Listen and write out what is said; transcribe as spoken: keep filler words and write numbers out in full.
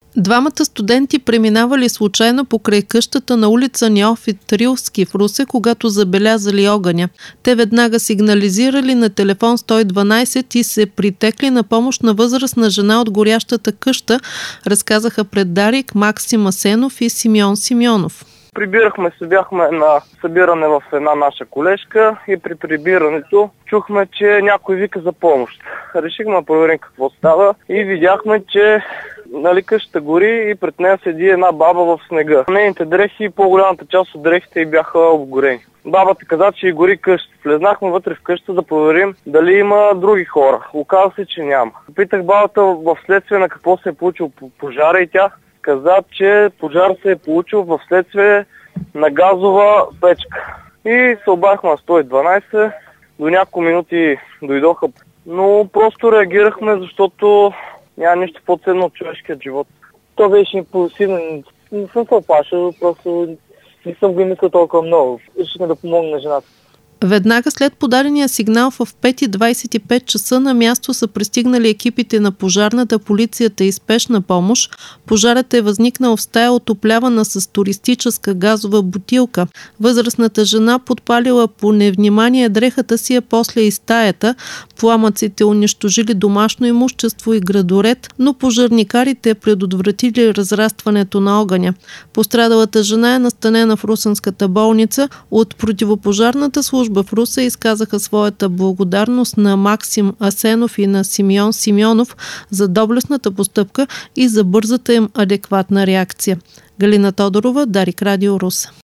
Двамата студенти преминавали случайно покрай къщата на улица Неофит Рилски в Русе, когато забелязали огъня. Те веднага сигнализирали на телефон сто и дванайсет и се притекли на помощ на възрастна жена от горящата къща, разказаха пред Дарик Максим Асенов и Симеон Симеонов. Прибирахме се, бяхме на събиране в една наша колежка и при прибирането чухме, че някой вика за помощ. Решихме да проверим какво става и видяхме, че нали, къщата гори и пред нея седи една баба в снега. Нейните дрехи и по-голямата част от дрехите й бяха обгорени. Бабата каза, че и гори къща. Влезнахме вътре в къщата да проверим дали има други хора. Оказа се, че няма. Питах бабата в следствие на какво се е получил пожара и тя каза, че пожар се е получил в следствие на газова печка. И се обадихме на сто и дванайсет, до няколко минути дойдоха, но просто реагирахме, защото няма нищо по-ценно от човешкия живот. То беше импулсивно, не съм се оплашил, просто не съм го мислил толкова много. Решихме да помогна на жената. Веднага след подадения сигнал в пет и двайсет и пет часа на място са пристигнали екипите на пожарната, полицията и спешна помощ. Пожарът е възникнал в стая, отоплявана с туристическа газова бутилка. Възрастната жена подпалила по невнимание дрехата си, а после и стаята. Пламъците унищожили домашно имущество и градоред, но пожарникарите предотвратили разрастването на огъня. Пострадалата жена е настанена в Русенската болница. От противопожарната служба в Русе изказаха своята благодарност на Максим Асенов и на Симеон Симеонов за доблестната постъпка и за бързата им адекватна реакция. Галина Тодорова, Дарик Радио, Русе.